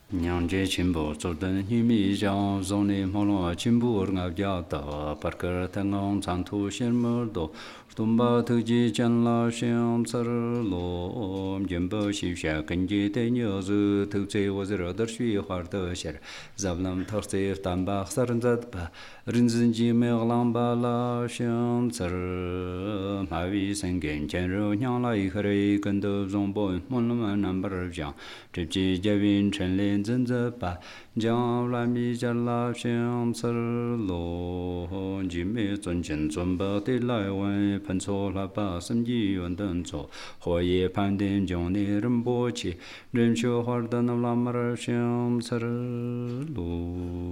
娘这亲不做的玉米酱，送你毛罗亲不俺家的，把个太阳长途线么多，东巴头几见了香吃罗，原本是下跟着的牛子，头在我这的水花的些，咱们他在丹巴萨人在吧，人生几没浪巴拉香吃，马尾生根见肉娘来一个人跟头中波，莫那么难把人讲，这几家云成连真着吧，将来米家拉香吃罗，几没尊敬尊巴的来问，喷错了把生意运等做，火也盘点将你人波起，人学花的那拉马儿香吃罗。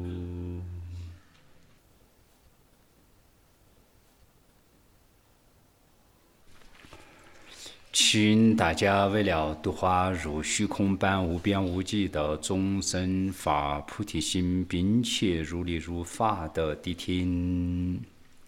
请大家为了度化如虚空般无边无际的众生发菩提心，并且如理如法的谛听。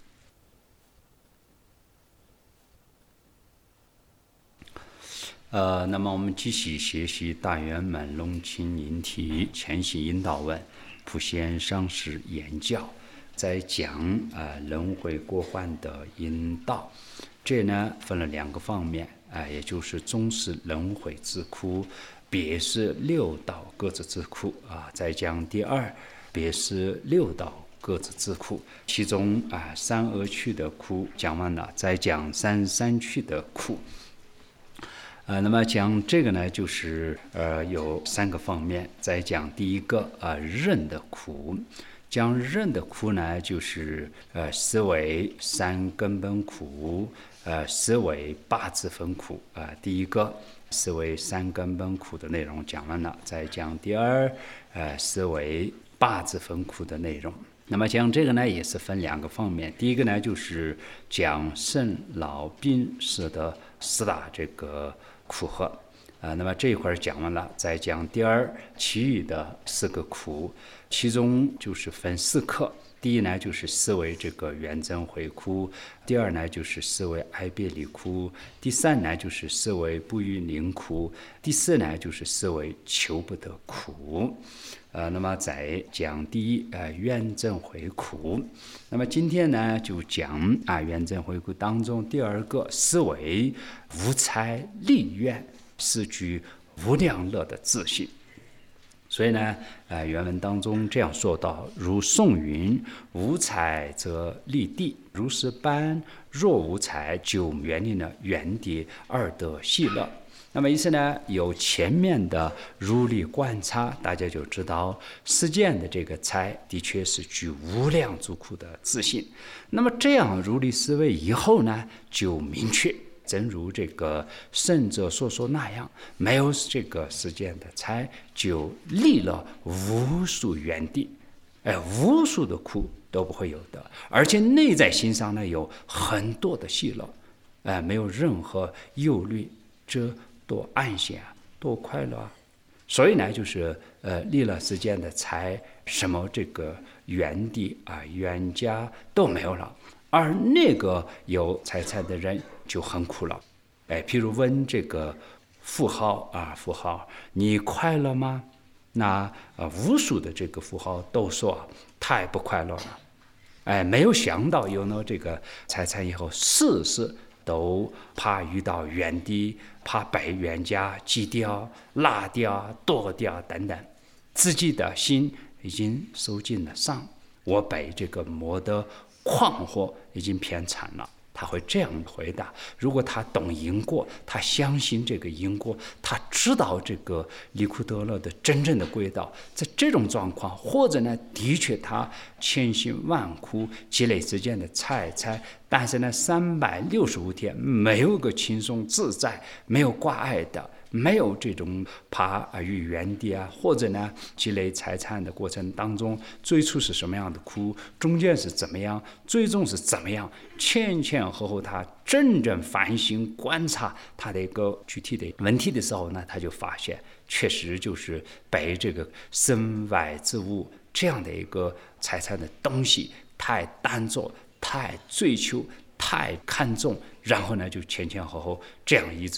那么我们继续学习大圆满龙清引体前行引导文，普贤上师言教，在讲轮回过患的引导。这呢分了两个方面，也就是终是轮回之苦，别是六道各自之苦再讲第二，别是六道各自之苦，其中三恶趣的苦讲完了，再讲三趣的苦。那么讲这个呢，就是有三个方面。再讲第一个认的苦，讲认的苦呢，就是思维三根本苦，思维八支分苦第一个思维三根本苦的内容讲完了，再讲第二思维八支分苦的内容。那么讲这个呢，也是分两个方面。第一个呢，就是讲生老病死的四大这个苦核那么这一块讲完了，再讲第二其余的四个苦，其中就是分四课。第一呢，就是思维这个缘增回苦；第二呢，就是思维爱别离苦；第三呢，就是思维不遇临苦；第四呢，就是思维求不得苦。那么再讲第一缘增回苦。那么今天呢，就讲缘增回苦当中第二个思维无财利愿，是具无量乐的自信。所以呢，原文当中这样说道：如颂云，无财则利地，如是般若无财，就远离了原地二得喜乐。那么意思呢，有前面的如理观察，大家就知道世间的这个财的确是具无量诸苦的自信。那么这样如理思维以后呢，就明确正如这个圣者所说那样，没有这个世间的财，就立了无数原地，无数的苦都不会有的，而且内在心上呢有很多的喜乐，没有任何忧虑，这多安闲多快乐所以呢，就是立了世间的财，什么这个原地原家都没有了，而那个有财产的人就很苦了。譬如问这个富豪富豪，你快乐吗？那无数的这个富豪都说太不快乐了。没有想到有了这个财产以后，事事都怕遇到原地，怕被原家击掉、拉掉、剁掉等等，自己的心已经受尽了伤，我被这个磨得困惑已经偏惨了。他会这样回答：如果他懂因果，他相信这个因果，他知道这个离苦得乐的真正的轨道，在这种状况，或者呢，的确他千辛万苦积累之间的财，但是呢，365天没有个轻松自在，没有挂碍的，没有这种爬于原地或者呢积累财产的过程当中，最初是什么样的苦，中间是怎么样，最终是怎么样，前后后他真正反省观察他的一个具体的问题的时候呢，他就发现确实就是被这个身外之物这样的一个财产的东西太当作、太追求、太看重，然后呢就前后后这样一直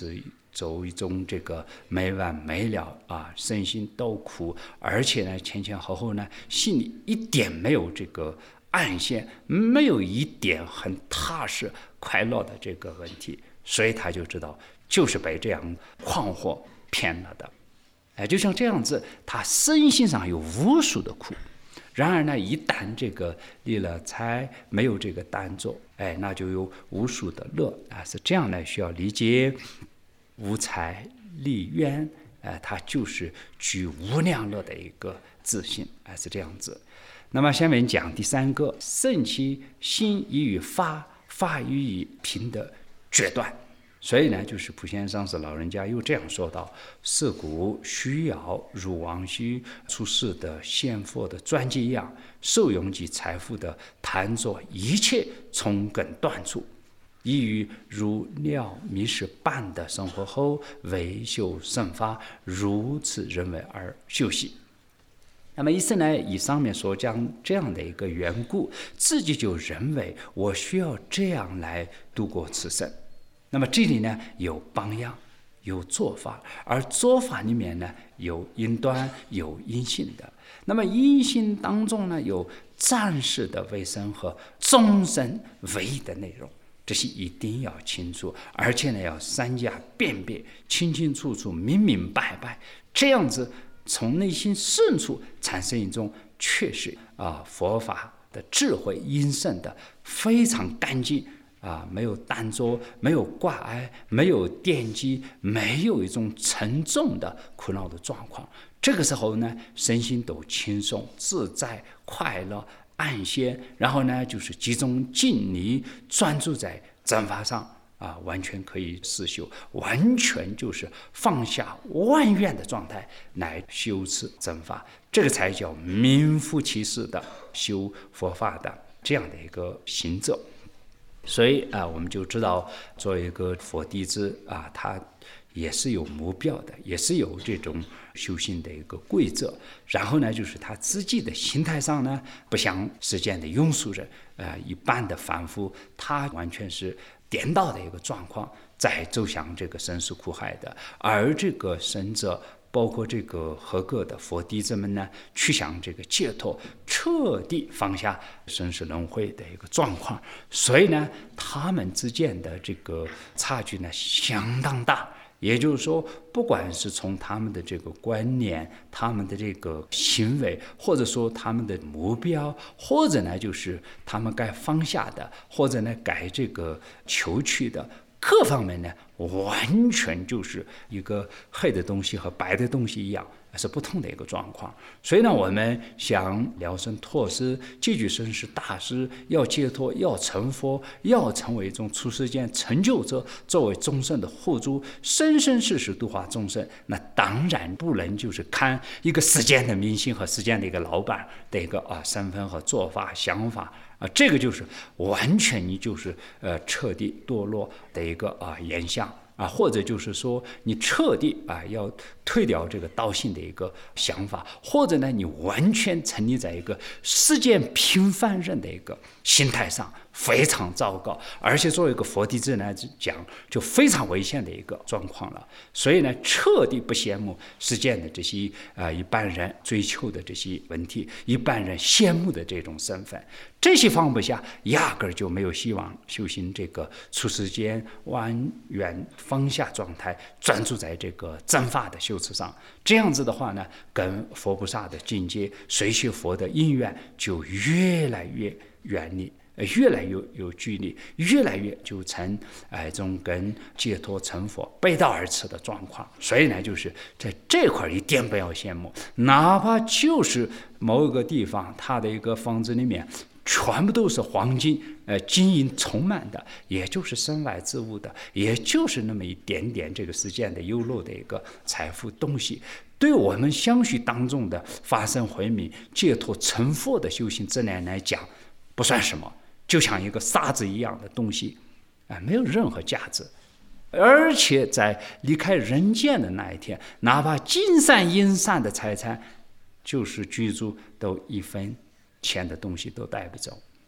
走一种这个没完没了身心都苦，而且呢前前后后呢心里一点没有这个安闲，没有一点很踏实快乐的这个问题，所以他就知道就是被这样困惑骗了的。就像这样子，他身心上有无数的苦。然而呢，一旦这个立了财，没有这个单做，那就有无数的乐是这样呢，需要理解无财立渊，它就是具无量乐的一个自信，是这样子。那么下面讲第三个，圣其心已与法，法予以平的决断。所以呢，就是普贤上师老人家又这样说道：是故需要如往昔出世的先佛的传记一样，受用及财富的贪着一切从根断除，以于如鸟迷失般的生活后为修圣法，如此认为而修习。那么意思呢，以上面所讲这样的一个缘故，自己就认为我需要这样来度过此生。那么这里呢有榜样，有做法，而做法里面呢有因端，有因性的。那么因性当中呢有暂时的为生和终身唯一的内容，这是一定要清楚，而且呢要三家辨别，清清楚楚，明明白白，这样子从内心深处产生一种确实佛法的智慧因圣的非常干净没有单着，没有挂碍，没有惦记，没有一种沉重的苦恼的状况。这个时候呢，身心都轻松自在快乐安歇，然后呢就是集中精力专注在正法上完全可以实修，完全就是放下万愿的状态来修持正法，这个才叫名副其实的修佛法的这样的一个行者。所以我们就知道作为一个佛弟子他也是有目标的，也是有这种修行的一个规则。然后呢就是他自己的心态上呢，不像世间的庸俗人一般的凡夫，他完全是颠倒的一个状况在走向这个生死苦海的。而这个圣者包括这个合格的佛弟子们呢，去向这个解脱，彻底放下生死轮回的一个状况。所以呢他们之间的这个差距呢相当大。也就是说，不管是从他们的这个观念，他们的这个行为，或者说他们的目标，或者呢就是他们该放下的，或者呢该这个求取的各方面呢，完全就是一个黑的东西和白的东西一样，是不同的一个状况。所以呢，我们想了生脱失，继续生死大师，要解脱，要成佛，要成为一种出世间成就者，作为众生的护主，生生世世度化众生，那当然不能就是看一个世间的明星和世间的一个老板的一个身份和做法想法这个就是完全你就是彻底堕落的一个言相或者就是说你彻底要退掉这个道性的一个想法，或者呢你完全沉溺在一个世间平凡人的一个心态上，非常糟糕，而且作为一个佛弟子来讲就非常危险的一个状况了。所以呢彻底不羡慕世间的这些一般人追求的这些问题，一般人羡慕的这种身份，这些放不下，压根儿就没有希望修行这个出世间完全放下状态，专注在这个正法的修持上。这样子的话呢，跟佛菩萨的境界，随学佛的因缘就越来越远离，越来越有距离，越来越就成一种跟解脱成佛背道而驰的状况。所以呢就是在这块一点不要羡慕，哪怕就是某一个地方它的一个房子里面全部都是黄金金银充满的，也就是身外之物的，也就是那么一点点这个世间的优漏的一个财富东西，对我们相续当中的发生回明解脱成佛的修行之人来讲不算什么，就像一个沙子一样的东西没有任何价值。而且在离开人间的那一天，哪怕金山银山的财产，就是居住都一分钱的东西都带不走。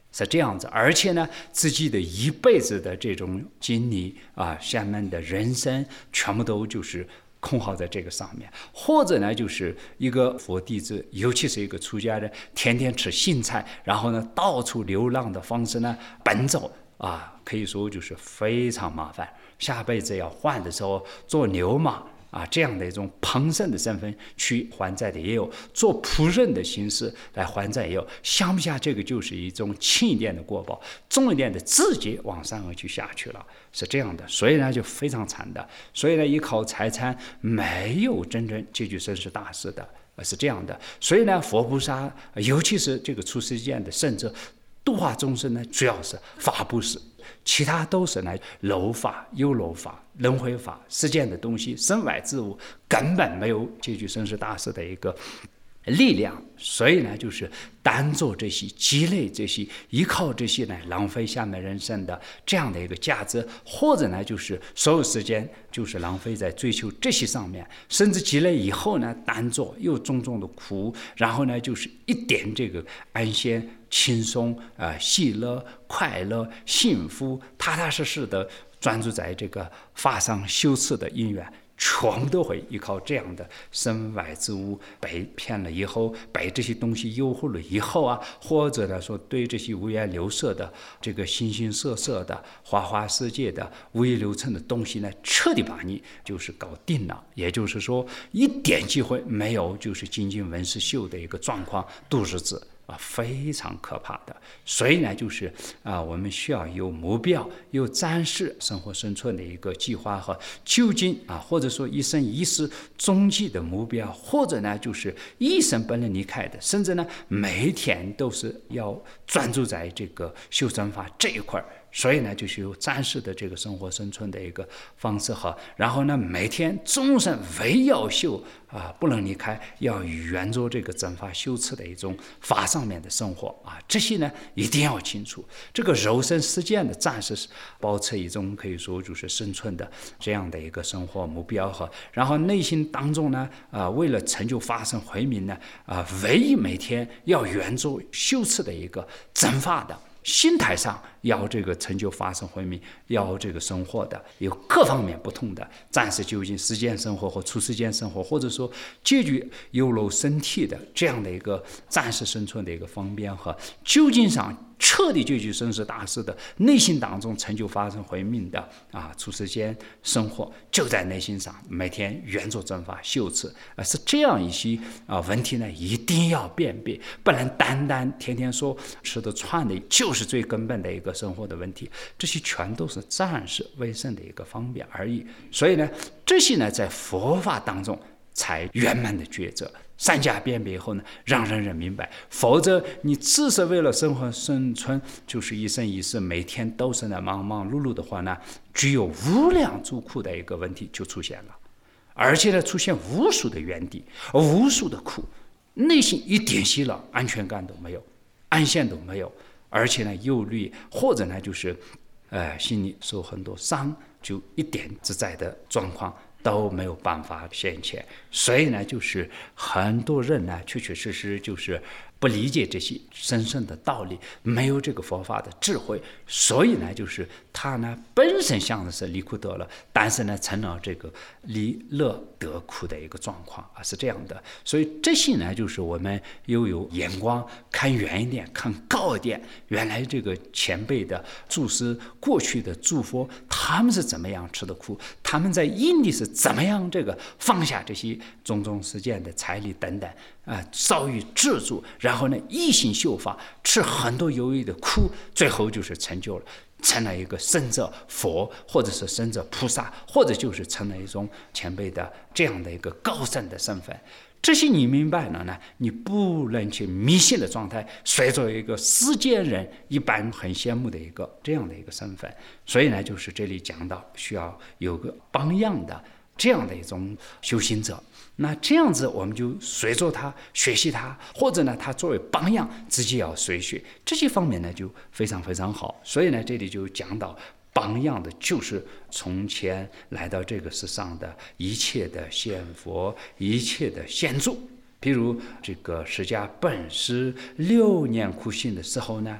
是这样子。而且呢，自己的一辈子的这种经历下面的人生全部都就是空耗在这个上面。或者呢，就是一个佛弟子，尤其是一个出家人，天天吃杏菜，然后呢到处流浪的方式呢奔走可以说就是非常麻烦。下辈子要换的时候做牛马这样的一种旁生的身份去还债的也有，做仆人的形式来还债也有。相比下，这个就是一种轻一点的过报，重一点的直接往上而去下去了，是这样的。所以呢就非常惨的。所以呢依靠财产没有真正解决生死大事的，是这样的。所以呢佛菩萨尤其是这个出世间的圣者度化众生呢，主要是法布施，其他都是呢楼法、优楼法、轮回法，世间的东西身外之物根本没有解决生死大事的一个力量。所以呢就是单做这些积累这些，依靠这些呢浪费下面人生的这样的一个价值，或者呢就是所有时间就是浪费在追求这些上面，甚至积累以后呢单做又种种的苦，然后呢就是一点这个安闲轻松喜乐快乐幸福踏踏实实的专注在这个法上修持的因缘，全部都会依靠这样的身外之物被骗了以后，被这些东西诱惑了以后或者呢说对这些五颜六色的这个形形色色的花花世界的五欲六尘的东西呢，彻底把你就是搞定了。也就是说一点机会没有，就是精进闻思修的一个状况度日子非常可怕的。所以呢就是我们需要有目标，有暂时生活生存的一个计划和究竟或者说一生一世终极的目标，或者呢就是一生不能离开的，甚至呢每一天都是要专注在这个修正法这一块。所以呢就是有暂时的这个生活生存的一个方式然后呢每天终身唯要修不能离开，要沿着这个正法修持的一种法上面的生活这些呢一定要清楚。这个肉身实践的暂时保持一种可以说就是生存的这样的一个生活目标然后内心当中呢为了成就法身慧命呢唯一每天要沿着修持的一个正法的心态上要这个成就法身慧命，要这个生活的有各方面不同的暂时究竟世间生活或出世间生活，或者说解决有漏身体的这样的一个暂时生存的一个方便和究竟上彻底解决生死大事的内心当中成就法身慧命的出世间生活，就在内心上每天沿着正法修持是这样一些问题呢一定要辨别，不能单单天天说吃的穿的就是最根本的一个生活的问题，这些全都是暂时为生的一个方便而已。所以呢这些呢在佛法当中才圆满的抉择，三家辨别以后呢让人人明白，否则你只是为了生活生存，就是一生一世每天都是那忙忙碌碌的话呢，具有无量诸苦的一个问题就出现了，而且呢出现无数的怨敌，无数的苦，内心一点喜乐安全感都没有，安闲都没有，而且呢忧虑，或者呢就是心里受很多伤，就一点自在的状况都没有办法现前。所以呢就是很多人呢确确实实就是不理解这些深深的道理，没有这个佛法的智慧，所以呢就是他呢本身想的是离苦得乐，但是呢成了这个离乐得苦的一个状况是这样的。所以这些呢就是我们又有眼光看远一点，看高一点，原来这个前辈的祖师过去的诸佛他们是怎么样吃的苦，他们在因地是怎么样这个放下这些种种世间的财力等等稍于自助，然后呢一心修法，吃很多有益的苦，最后就是成就了，成了一个圣者佛，或者是圣者菩萨，或者就是成了一种前辈的这样的一个高僧的身份。这些你明白了呢，你不能去迷信的状态，随着一个世间人一般很羡慕的一个这样的一个身份。所以呢就是这里讲到需要有个榜样的这样的一种修行者，那这样子我们就随着他学习他，或者呢他作为榜样自己要随学，这些方面呢就非常非常好。所以呢这里就讲到榜样的就是从前来到这个世上的一切的先佛，一切的先祖。譬如这个释迦本师6年苦行的时候呢，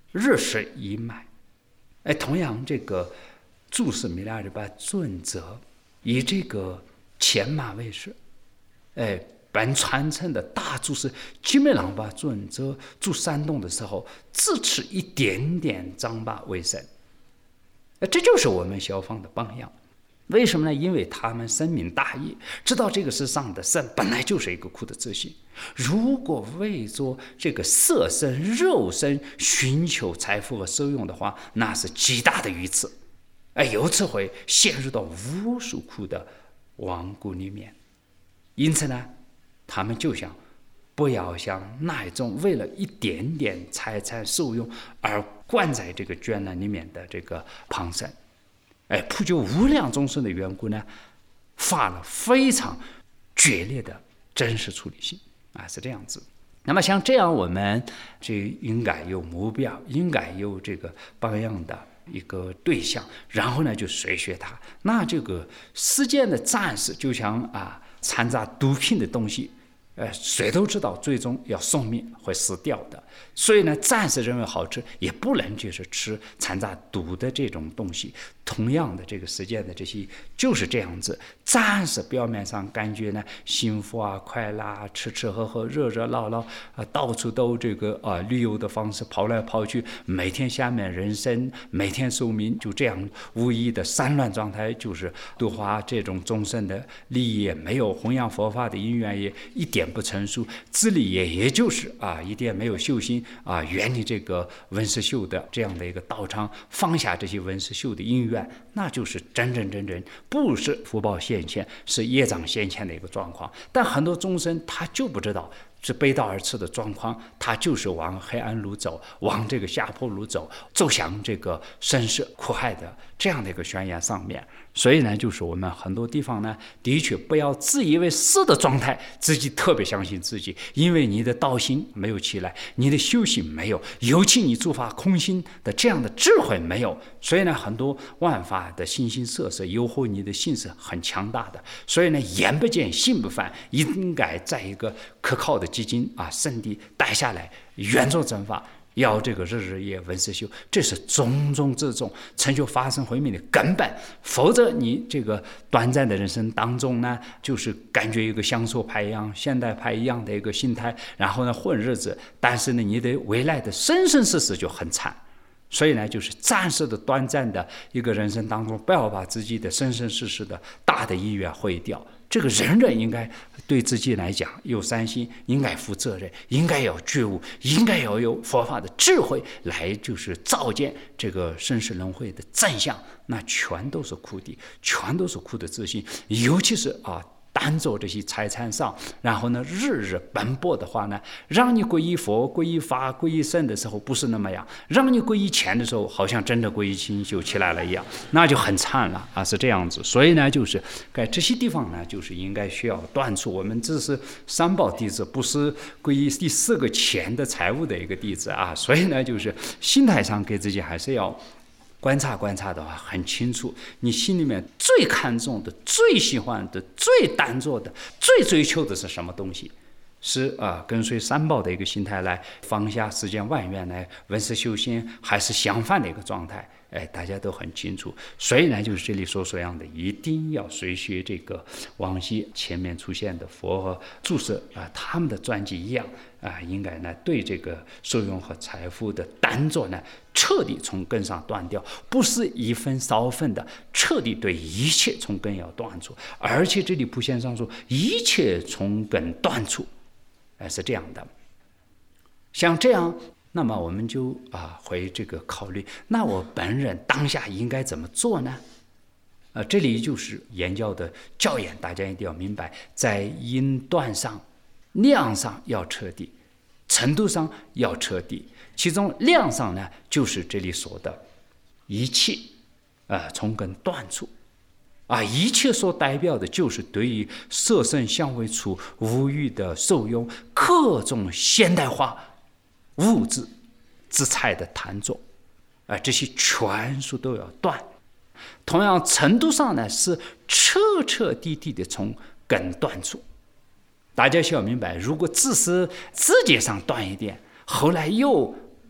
日食一脉。同样这个注释米拉日巴准则，以这个前马为是，本传承的大注释基本上把准则注山洞的时候，只吃一点点张巴为神。这就是我们小方的榜样。为什么呢？因为他们深明大义，知道这个世上的身本来就是一个苦的自信。如果为着这个色身、肉身寻求财富和受用的话，那是极大的愚痴，由此会陷入到无数苦的亡谷里面。因此呢，他们就想不要像那一种为了一点点财产受用而灌在这个圈栏里面的这个旁生。普救无量众生的缘故呢，发了非常决裂的真实处理性是这样子。那么像这样，我们就应该有目标，应该有这个榜样的一个对象，然后呢就随学他。那这个世间的战士就像掺杂毒品的东西，谁都知道最终要送命，会死掉的。所以呢，暂时认为好吃，也不能就是吃掺杂毒的这种东西。同样的，这个世界的这些就是这样子，暂时表面上感觉呢幸福快乐吃吃喝喝热热闹闹到处都这个旅游的方式跑来跑去，每天下面人生，每天寿命就这样无意的散乱状态，就是度化这种众生的利益也没有，弘扬佛法的因缘也一点不成熟，自利也就是一点没有修心远离这个文思修的这样的一个道场，放下这些文思修的因缘，那就是真不是福报现前，是业障现前的一个状况。但很多众生他就不知道是背道而驰的状况，他就是往黑暗路走，往这个下坡路走向这个生死苦害的这样的一个悬崖上面。所以呢，就是我们很多地方呢，的确不要自以为是的状态，自己特别相信自己，因为你的道心没有起来，你的修行没有，尤其你诸法空心的这样的智慧没有，所以呢，很多万法的形形色色诱惑你的心是很强大的。所以呢，眼不见心不烦，应该在一个可靠的基金圣地待下来，远着正法，要这个日日夜闻思修，这是种种之中成就法身慧命的根本。否则你这个短暂的人生当中呢，就是感觉一个享受派一样、现代派一样的一个心态，然后呢混日子，但是呢你的未来的生生世世就很惨。所以呢，就是暂时的短暂的一个人生当中，不要把自己的生生世世的大的意愿毁掉。这个人应该对自己来讲有善心，应该负责任，应该要觉悟，应该要有佛法的智慧来就是照见这个生死轮回的真相。那全都是苦的，全都是苦的自信，尤其是单走这些财产上，然后呢日日奔波的话呢，让你皈依佛、皈依法、皈依僧的时候不是那么样，让你皈依钱的时候好像真的皈依清修起来了一样，那就很惨了是这样子。所以呢，就是在这些地方呢，就是应该需要断除。我们这是三宝弟子，不是皈依第四个钱的财务的一个弟子所以呢，就是心态上给自己还是要观察的话很清楚，你心里面最看重的、最喜欢的、最单做的、最追求的是什么东西？是跟随三宝的一个心态来放下世间万缘来闻思修心，还是相反的一个状态？大家都很清楚。所以呢，就是这里所说样的，一定要随学这个往昔前面出现的佛和注释他们的传记一样应该呢对这个受用和财富的单做呢彻底从根上断掉，不是一分少分的，彻底对一切从根要断除。而且这里普贤上说，一切从根断除，是这样的。像这样，那么我们就会这个考虑，那我本人当下应该怎么做呢？这里就是言教的教言，大家一定要明白，在因段上、量上要彻底，程度上要彻底。其中量上呢，就是这里说的一切从根断除一切所代表的就是对于色身相位处无欲的受用，各种现代化物质之财的贪着这些全数都要断。同样程度上呢，是彻底的从根断除。大家需要明白，如果只是字节上断一点，后来又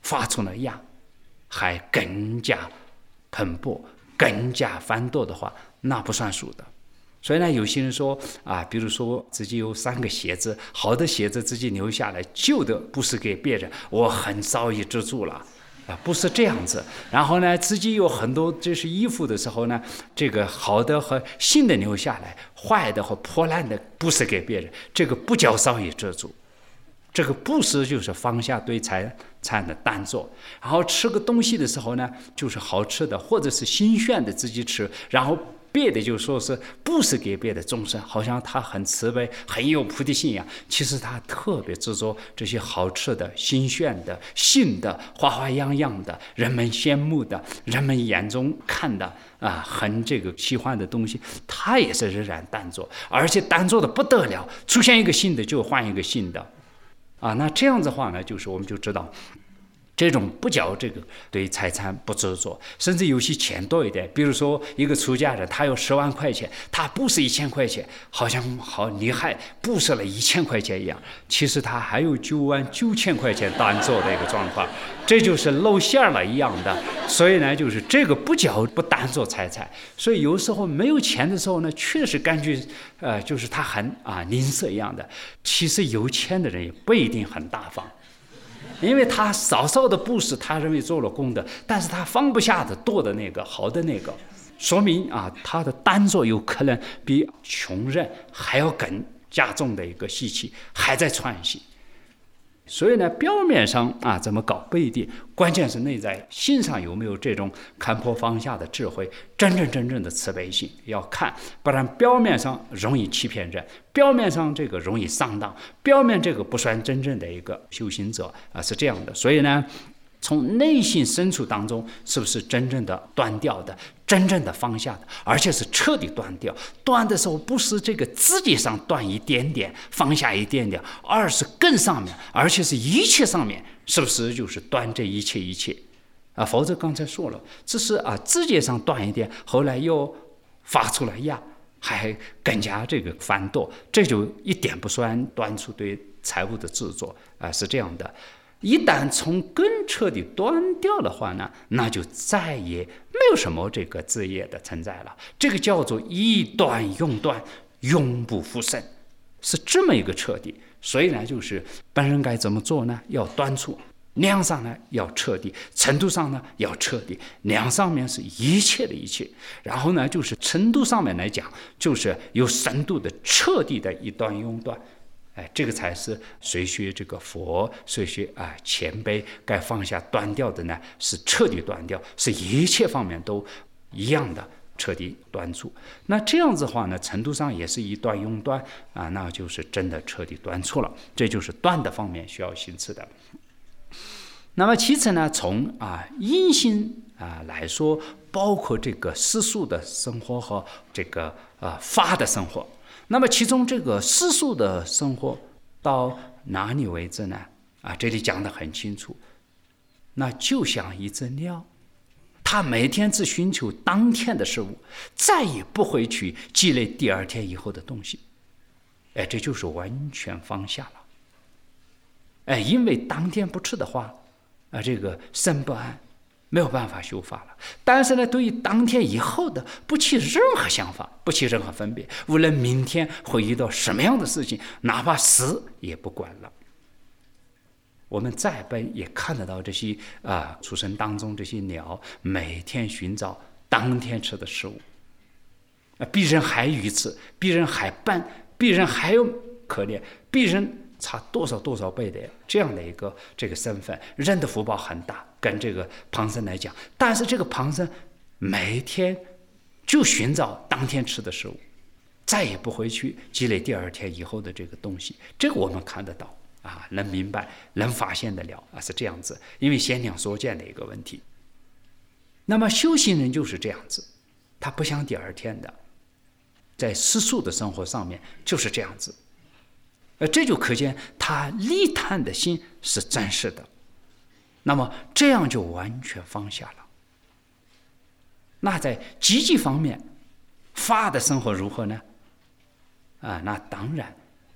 发出了芽，还更加蓬勃、更加繁多的话，那不算数的。所以呢，有些人说比如说自己有3个鞋子，好的鞋子自己留下来，旧的不是给别人，我很早已知足了。不是这样子。然后呢，自己有很多就是衣服的时候呢，这个好的和新的留下来，坏的和破烂的不是给别人，这个不叫早已知足。这个布施就是放下对财产的单做。然后吃个东西的时候呢，就是好吃的或者是新鲜的自己吃，然后别的就说是布施给别的众生，好像他很慈悲很有菩提心一样，其实他特别执着这些好吃的新鲜的新的花花样样的人们羡慕的人们眼中看的很这个喜欢的东西，他也是仍然单做，而且单做的不得了，出现一个新的就换一个新的那这样子的话呢，就是我们就知道这种不叫这个对财产不执着，甚至有些钱多一点，比如说一个出家人，他有10万块钱，他布施1000块钱，好像好厉害，布施了1000块钱一样，其实他还有99000块钱单做的一个状况，这就是露馅了一样的。所以呢，就是这个不叫不单做财产。所以有时候没有钱的时候呢，确实感觉就是他很吝啬一样的。其实有钱的人也不一定很大方。因为他少少的布施，他认为做了功德，但是他放不下的多的那个好的那个，说明他的单做有可能比穷人还要更加重的一个习气还在串习。所以呢，表面上怎么搞不一定，关键是内在心上有没有这种看破放下的智慧，真正的慈悲心要看，不然表面上容易欺骗人，表面上这个容易上当，表面这个不算真正的一个修行者是这样的。所以呢，从内心深处当中，是不是真正的断掉的，真正的放下的，而且是彻底断掉。断的时候不是这个自己上断一点点，放下一点点，而是更上面，而且是一切上面，是不是就是断这一切否则刚才说了，只是自己上断一点，后来又发出来芽，还更加这个繁多，这就一点不算断除对财物的执着是这样的。一旦从根彻底断掉的话呢，那就再也没有什么这个自业的存在了。这个叫做一断永断，永不复生，是这么一个彻底。所以呢，就是本人该怎么做呢？要断除量上呢要彻底，程度上呢要彻底。量上面是一切的一切，然后呢就是程度上面来讲，就是有深度的彻底的一断永断。这个才是谁学这个佛，谁学前辈该放下断掉的呢？是彻底断掉，是一切方面都一样的彻底断除。那这样子的话呢，程度上也是一断永断那就是真的彻底断除了。这就是断的方面需要行持的。那么其次呢，从因心来说，包括这个世俗的生活和这个法的生活。那么其中这个世俗的生活到哪里为止呢？这里讲得很清楚，那就像一只鸟，它每天只寻求当天的事物，再也不会去积累第二天以后的东西。这就是完全放下了。因为当天不吃的话，这个身不安，没有办法修法了。但是呢，对于当天以后的不起任何想法，不起任何分别，无论明天会遇到什么样的事情，哪怕死也不管了。我们在本也看得到这些畜生当中，这些鸟每天寻找当天吃的食物，比人还愚痴，比人还笨，比人还有可怜，比人差多少倍的这样的一个这个身份，人的福报很大，跟这个旁生来讲，但是这个旁生每天就寻找当天吃的食物，再也不会去积累第二天以后的这个东西。这个我们看得到能明白，能发现得了是这样子，因为显量所见的一个问题。那么修行人就是这样子，他不想第二天的，在世俗的生活上面就是这样子。这就可见他利他的心是真实的，那么这样就完全放下了。那在积极方面，法的生活如何呢？那当然，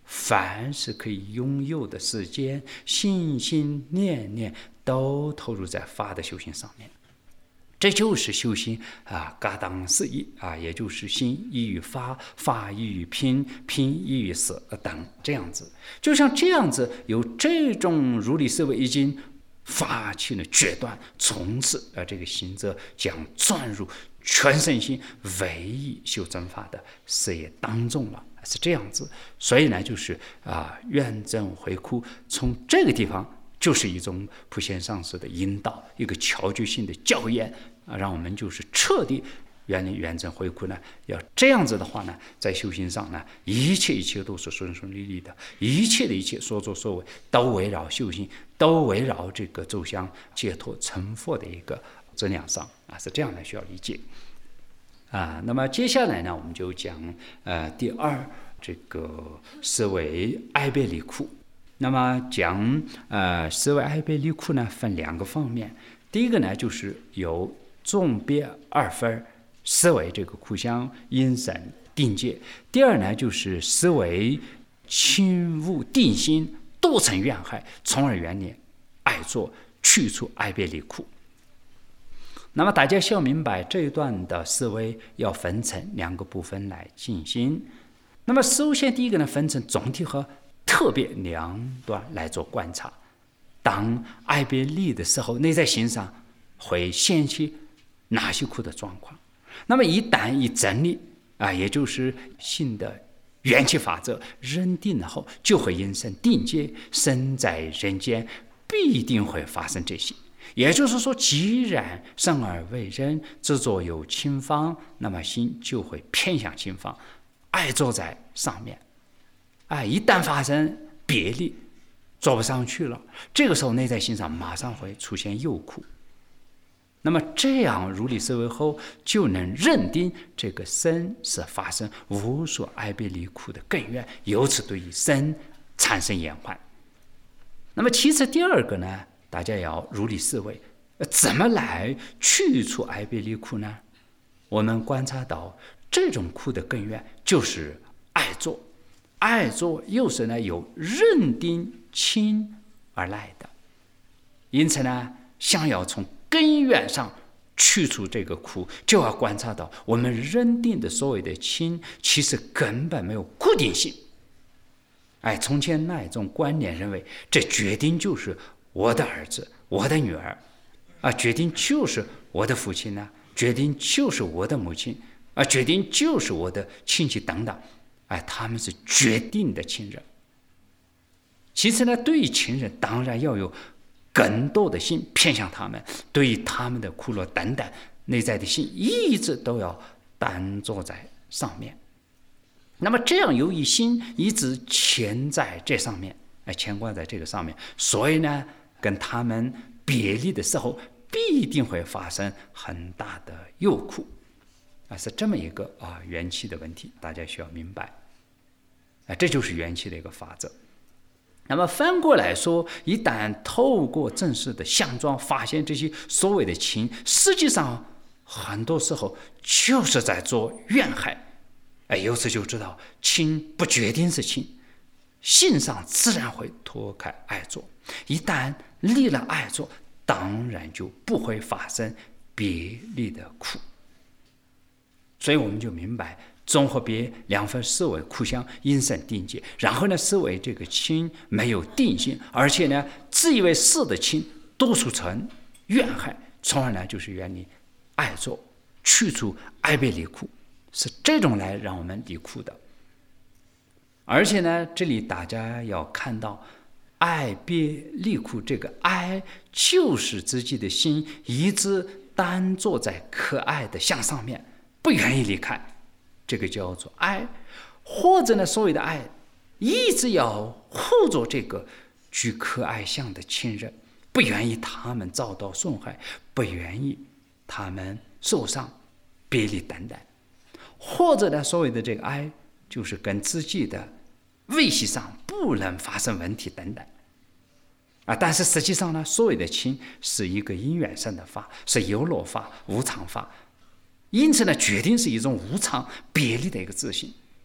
凡是可以拥有的时间，心心念念都投入在法的修行上面。这就是修行噶当四义也就是心依于法，法依于品，品依于识等这样子。就像这样子，有这种如理思维已经发起了决断，从此这个行者将转入全身心唯一修正法的事业当中了，是这样子。所以呢，就是圆正回哭，从这个地方就是一种普贤上师的引导，一个巧决性的教研让我们就是彻底圆正回哭呢。要这样子的话呢，在修行上呢，一切都是顺顺利利的，一切所作所为都围绕修行，都围绕这个走向解脱成佛的一个质量上是这样的需要理解那么接下来呢，我们就讲第二这个思维爱别离苦。那么讲思维爱别离苦呢，分两个方面。第一个呢，就是有众别二分思维这个苦相因审定界；第二呢，就是思维轻悟定心，多成怨害，从而远离爱作，去除爱别离苦。那么大家需要明白，这一段的思维要分成两个部分来进行。那么首先第一个呢，分成总体和特别两段来做观察。当爱别离的时候，内在心上会掀起哪些苦的状况？那么一旦一整理也就是心的缘起法则认定了后，就会引生定界，身在人间必定会发生这些。也就是说，既然生而为人，执着有轻方，那么心就会偏向轻方，爱坐在上面一旦发生别离，坐不上去了，这个时候内在心上马上会出现忧苦。那么这样如理思维后，就能认定这个身是发生无数爱别离苦的根源，由此对于身产生厌患。那么其次第二个呢，大家要如理思维，怎么来去除爱别离苦呢？我们观察到这种苦的根源就是爱作，爱作又是呢由认定轻而来的，因此呢，想要从根源上去除这个苦，就要观察到我们认定的所谓的轻，其实根本没有固定性。从前那一种观念认为，这决定就是我的儿子，我的女儿决定就是我的父亲呢，决定就是我的母亲决定就是我的亲戚等等他们是决定的亲人。其次呢，对于亲人当然要有更多的心偏向他们，对于他们的苦乐等等，内在的心一直都要担坐在上面。那么这样由于心一直牵在这上面，牵挂在这个上面，所以呢，跟他们别离的时候，必定会发生很大的忧苦是这么一个缘起的问题，大家需要明白这就是缘起的一个法则。那么反过来说，一旦透过正式的相状发现这些所谓的轻，实际上很多时候就是在做怨害由此就知道轻不决定是轻，性上自然会脱开爱作，一旦离了爱作，当然就不会发生别离的苦。所以我们就明白综合别两分思维苦相因生定界，然后呢，思维这个轻没有定性，而且呢，自以为是的轻多数成怨害，从而呢就是远离爱作，去除爱别离苦，是这种来让我们离苦的。而且呢，这里大家要看到爱别离苦，这个爱就是自己的心一直单坐在可爱的相上面，不愿意离开，这个叫做爱。或者呢，所谓的爱一直要护着这个具可爱相的亲人，不愿意他们遭到损害，不愿意他们受伤别离等等。或者呢，所谓的这个爱就是跟自己的维系上不能发生问题等等但是实际上呢，所谓的情是一个因缘生的法，是有漏法、无常法，因此呢，决定是一种无常别离的一个自性。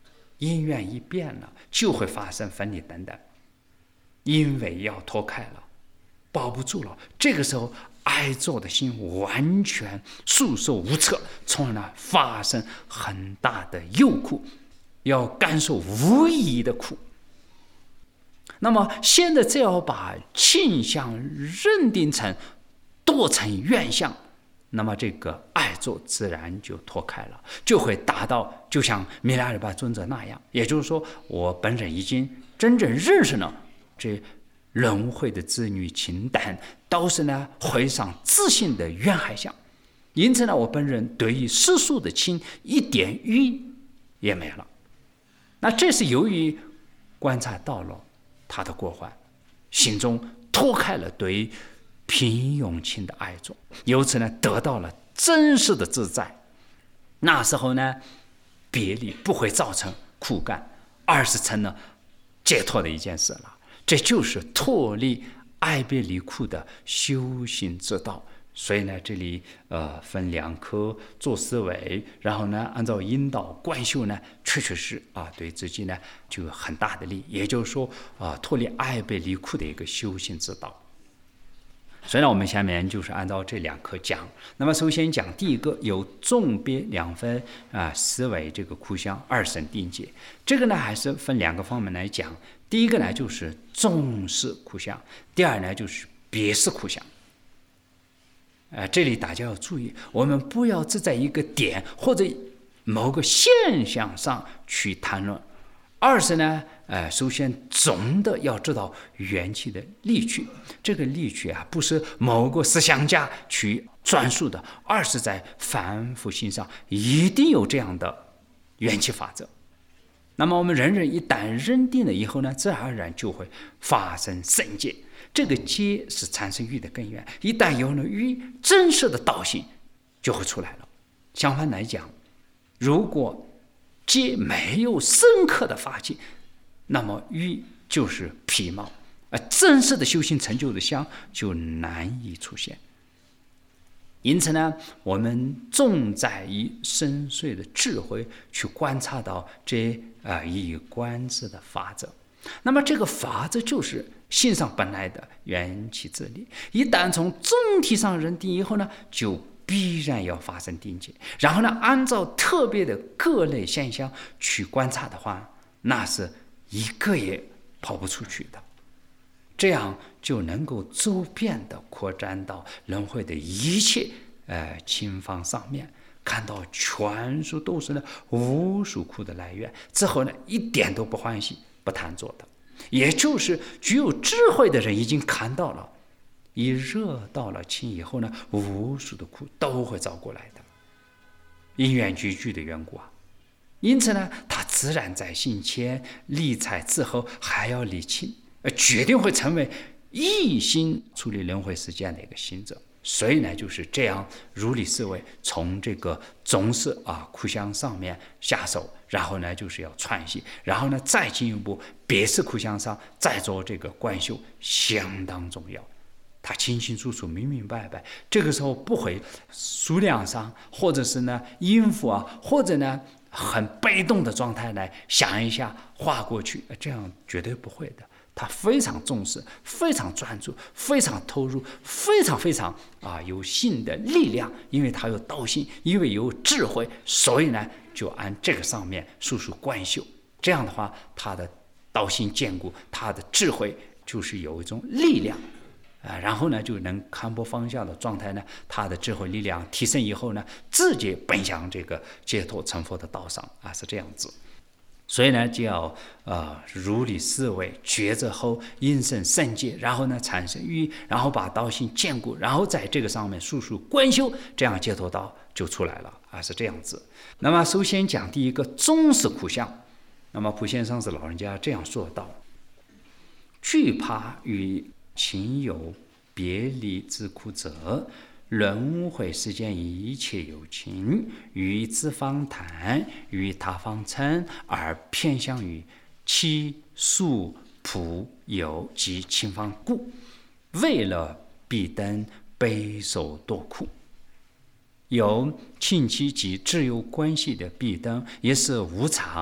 因缘一变了，就会发生分离等等，因为要脱开了，保不住了。这个时候爱着的心完全束手无策，从而呢发生很大的忧苦，要感受无意义的苦。那么现在只要把倾向认定成多成愿相，那么这个爱着自然就脱开了，就会达到就像弥勒日巴尊者那样，也就是说我本人已经真正认识了这轮回的子女情等都是呢会上自信的缘海相，因此呢我本人对于世俗的情一点欲也没了。那这是由于观察到了他的过患，心中脱开了对平庸情的爱着，由此呢得到了真实的自在。那时候呢别离不会造成苦感，而是成了解脱的一件事了。这就是脱离爱别离苦的修行之道。所以呢这里分两科做思维，然后呢按照引导观修呢，确实是对自己呢就有很大的利益，也就是说脱离爱别离苦的一个修行之道。所以呢我们下面就是按照这两课讲。那么首先讲第一个，有众别两分思维这个苦相二生定解。这个呢还是分两个方面来讲。第一个呢就是众识苦相，第二呢就是别识苦相。这里大家要注意，我们不要只在一个点或者某个现象上去谈论。二是呢首先总的要知道缘起的利趣，这个利趣不是某个思想家去转述的，而是在凡夫心上一定有这样的缘起法则。那么我们人人一旦认定了以后呢，自然而然就会发生圣解。这个结是产生欲的根源，一旦有了欲，真实的道性就会出来了。相反来讲，如果结没有深刻的发起，那么欲就是皮毛，真实的修行成就的相就难以出现。因此呢我们重在于深邃的智慧去观察到这一观之的法则。那么这个法则就是心上本来的缘起之力，一旦从总体上认定以后呢，就必然要发生定解，然后呢按照特别的各类现象去观察的话，那是一个也跑不出去的。这样就能够周遍地扩展到轮回的一切情况上面，看到全数都是无数苦的来源，之后呢一点都不欢喜不贪着的。也就是具有智慧的人已经看到了，一热到了情以后呢，无数的苦都会找过来的，因缘俱具的缘故因此呢他自然在心前理财之后还要理情，决定会成为一心处理轮回世间的一个行者。所以呢就是这样如理思维，从这个总是苦相上面下手，然后呢就是要串习，然后呢再进一步别识苦相上再做这个观修，相当重要。他清清楚楚明明白白，这个时候不会数量上或者是呢应付或者呢很被动的状态来想一下划过去，这样绝对不会的。他非常重视，非常专注，非常投入，非常非常有性的力量，因为他有道性，因为有智慧，所以呢就按这个上面速速观修。这样的话他的道性坚固，他的智慧就是有一种力量然后呢就能看破方向的状态呢，他的智慧力量提升以后呢，直接奔向这个解脱成佛的道上是这样子。所以呢就要如理思维，觉着后因生圣解，然后呢产生欲，然后把道性坚固，然后在这个上面速速观修，这样解脱道就出来了是这样子。那么首先讲第一个众识苦相。那么普贤上师老人家这样说道：惧怕与情有别离之苦者，轮回世间一切有情，于自方谈，于他方称，而偏向于七宿仆有及情方故，为了彼等备受多苦。有亲戚及挚友关系的彼等，也是无常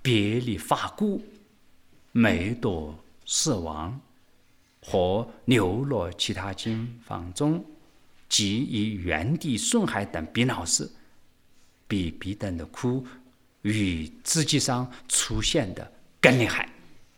别离发故，每堕死亡，或流落其他经房中，即以原地损害等必恼事，比彼等的苦与自己上出现的更厉害。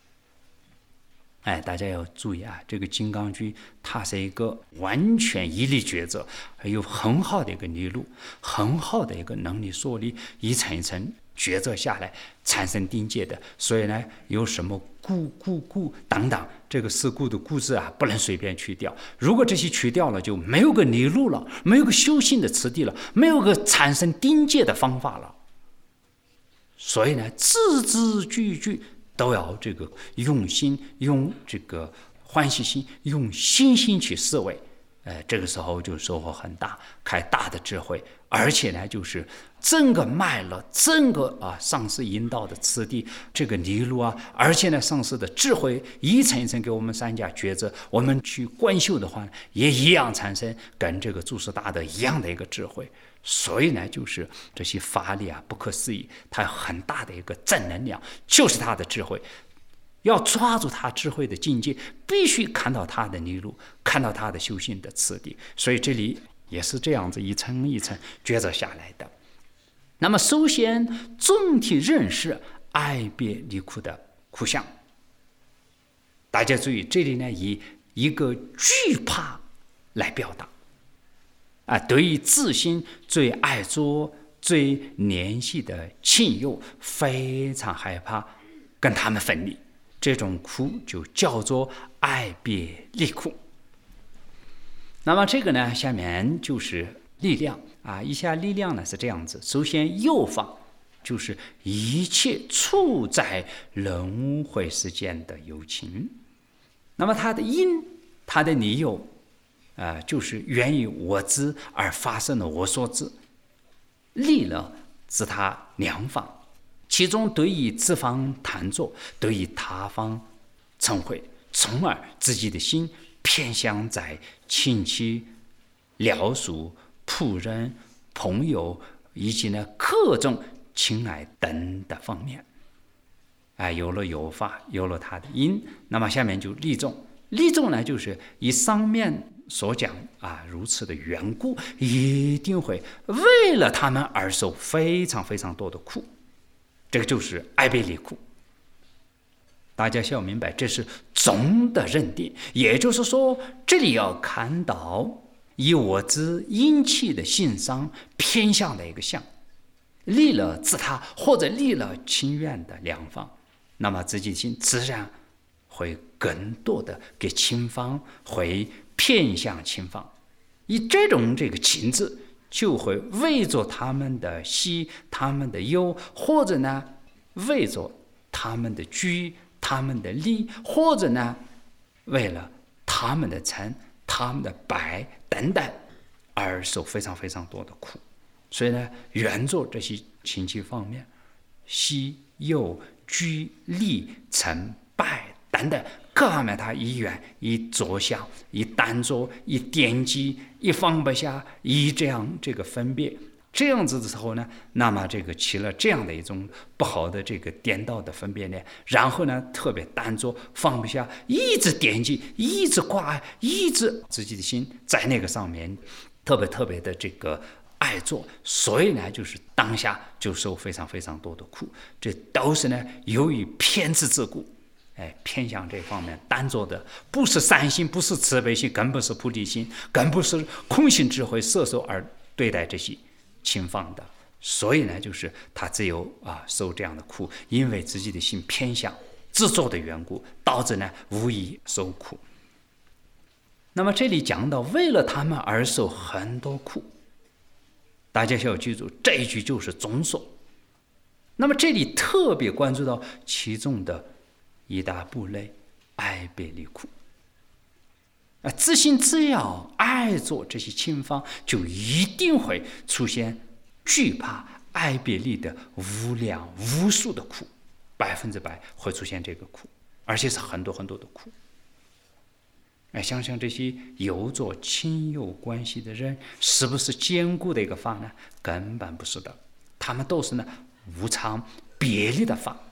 大家要注意啊，这个金刚居它是一个完全一力抉择，还有很好的一个理路，很好的一个能力说理，一层一层抉择下来产生定界的。所以呢，有什么故等等，这个事故的故字啊，不能随便去掉。如果这些去掉了，就没有个理路了，没有个修行的次第了，没有个产生定界的方法了。所以呢，字字句句都要这个用心，用这个欢喜心，用心去思维，这个时候就收获很大，开大的智慧。而且呢，就是整个脉络，整个上师引导的次第，这个理路啊，而且呢，上师的智慧一层一层给我们三家抉择，我们去观修的话，也一样产生跟这个祖师大德一样的一个智慧。所以呢，就是这些法力啊，不可思议，它有很大的一个正能量，就是他的智慧。要抓住他智慧的境界，必须看到他的理路，看到他的修行的次第。所以这里也是这样子一层一层抉择下来的。那么首先总体认识爱别离苦的苦相。大家注意，这里呢以一个惧怕来表达。对于自心最爱着、最联系的亲友，非常害怕跟他们分离，这种苦就叫做爱别离苦。那么这个呢，下面就是力量以下力量呢是这样子。首先诱法就是一切处在轮回世间的有情。那么它的因，它的理由就是源于我知而发生的我所知。力呢，指他两方，其中对于自方贪着，对于他方嗔恚，从而自己的心偏向在亲戚、僚属、仆人、朋友以及呢各种亲爱等的方面。有了有法，有了他的因，那么下面就利众。利众呢，就是以上面所讲如此的缘故，一定会为了他们而受非常非常多的苦，这个就是爱别离苦。大家需要明白，这是总的认定。也就是说，这里要看到以我之因气的性上偏向的一个相，利了自他或者利了亲愿的两方，那么自己心自然会更多的给亲方，会偏向亲方。以这种情志，就会为着他们的喜、他们的忧，或者呢为着他们的居、他们的利，或者呢为了他们的成、他们的败等等，而受非常非常多的苦。所以呢，缘着这些亲戚方面，喜、忧、居、利、成、败等等各方面，他一缘、一着相、一单着、一惦记、一放不下、一这个分别，这样子的时候呢，那么这个起了这样的一种不好的这个颠倒的分别呢，然后呢特别单着放不下，一直惦记，一直挂碍，一直自己的心在那个上面特别的这个爱做，所以呢就是当下就受非常非常多的苦。这都是呢由于偏执之故，偏向这方面单着的，不是善心，不是慈悲心，更不是菩提心，更不是空性智慧摄受而对待这些亲方的。所以呢就是他只有受这样的苦，因为自己的心偏向执着的缘故，导致呢无疑受苦。那么这里讲到为了他们而受很多苦，大家需要记住，这一句就是总说。那么这里特别关注到其中的一大部类，爱别离苦。自心只要爱着这些亲方，就一定会出现惧怕爱别离的无量无数的苦，100%会出现这个苦，而且是很多很多的苦。想想这些有着亲友关系的人，是不是坚固的一个法呢？根本不是的，他们都是呢无常别离的法。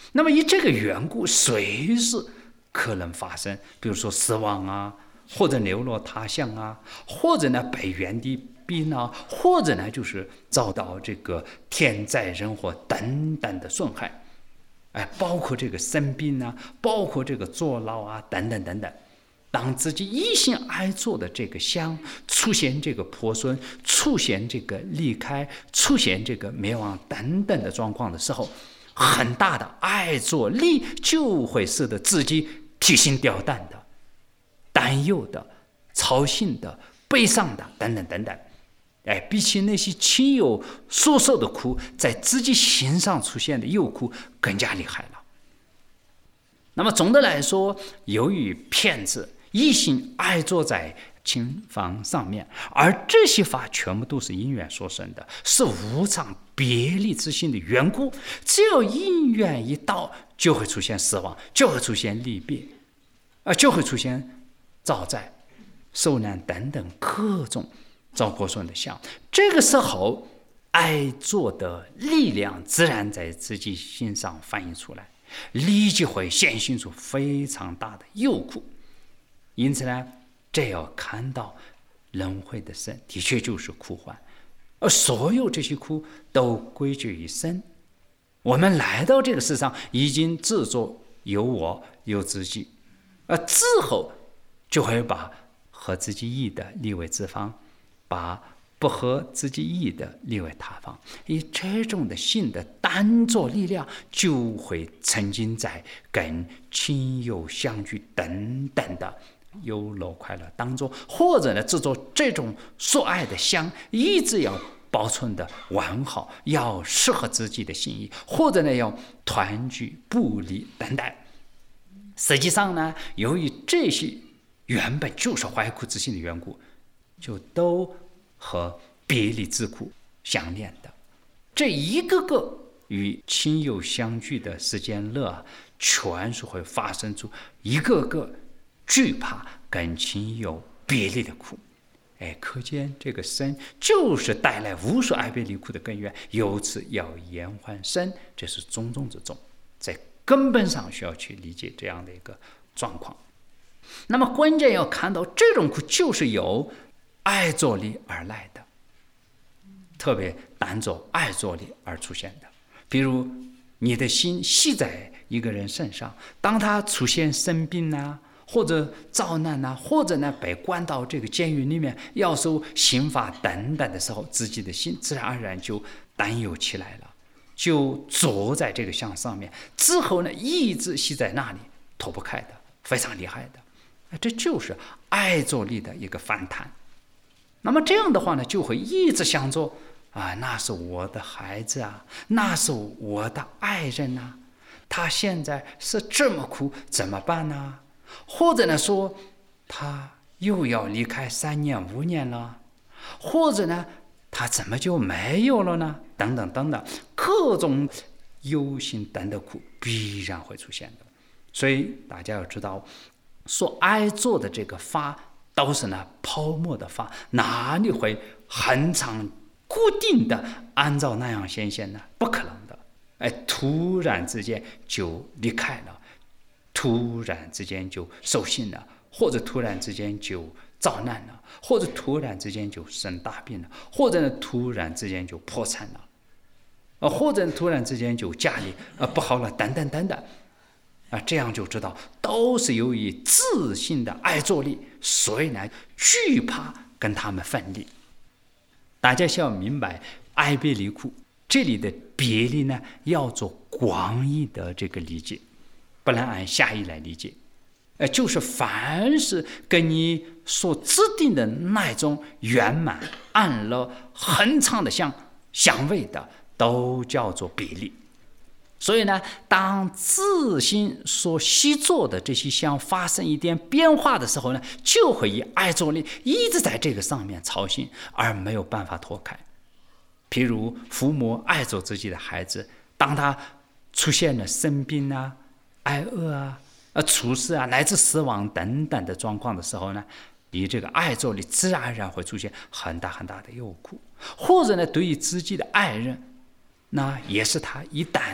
那么以这个缘故，随时可能发生，比如说死亡啊，或者流落他乡啊，或者呢被原地逼啊，或者呢就是遭到这个天灾人祸等等的损害，包括这个生病啊，包括这个坐牢啊，等等等等。当自己一心爱做的这个相出现这个破损，出现这个离开，出现这个灭亡等等的状况的时候，很大的爱做力就会使得自己提心吊胆的、担忧的、操心的、悲伤的等等等等。比起那些亲友所受的苦，在自己心上出现的忧苦更加厉害了。那么总的来说，由于骗子一心爱坐在情房上面，而这些法全部都是因缘所生的，是无常别离之心的缘故。只要因缘一到，就会出现死亡，就会出现离别，就会出现遭灾、受难等等各种遭破损的相。这个时候，爱做的力量自然在自己心上反映出来，立即会显现出非常大的忧苦。因此呢，这要看到轮回的生的确就是苦患，而所有这些苦都归结于生。我们来到这个世上，已经自作有我有自己，之后就会把合自己意的立为自方，把不合自己意的立为他方。以这种的性的单作力量，就会沉浸在跟亲友相聚等等的忧乐快乐当中，或者呢制作这种所爱的相，一直要保存的完好，要适合自己的心意，或者呢要团聚不离等等。实际上呢，由于这些原本就是怀苦之心的缘故，就都和别离之苦相连的。这一个个与亲友相聚的时间乐，全是会发生出一个个惧怕跟亲友别离的苦。可见这个生就是带来无数爱别离苦的根源，由此要延缓生，这是种种之种，在根本上需要去理解这样的一个状况。那么关键要看到，这种苦就是由爱作力而来的，特别单着爱作力而出现的。比如你的心系在一个人身上，当他出现生病啊，或者遭难啊，或者呢被关到这个监狱里面要受刑罚等等的时候，自己的心自然而然就担忧起来了，就坐在这个相上面，之后呢一直系在那里脱不开的，非常厉害的。这就是爱作力的一个反弹。那么这样的话呢，就会一直想着那是我的孩子啊，那是我的爱人啊，他现在是这么苦，怎么办呢？或者呢说他又要离开3年5年了，或者呢他怎么就没有了呢？等等等等，各种忧心等的苦必然会出现的。所以大家要知道，所爱做的这个法都是那泡沫的法，哪里会很长固定的按照那样显现呢？不可能的。突然之间就离开了，突然之间就受刑了，或者突然之间就遭难了，或者突然之间就生大病了，或者突然之间就破产了，或者突然之间就家里不好了，等等等等。这样就知道都是由于自信的爱作力，所以呢惧怕跟他们分离。大家需要明白爱别离苦，这里的别离呢要做广义的这个理解，不能按狭义来理解。就是凡是跟你所制定的那种圆满安乐恒常的相位的，都叫做别离。所以呢，当自心所习作的这些相发生一点变化的时候呢，就会以爱作力一直在这个上面操心，而没有办法脱开。譬如父母爱着自己的孩子，当他出现了生病啊、挨饿啊、猝死啊，乃至死亡等等的状况的时候呢，你这个爱作力自然而然会出现很大很大的忧苦。或者呢，对于自己的爱人，那也是他一旦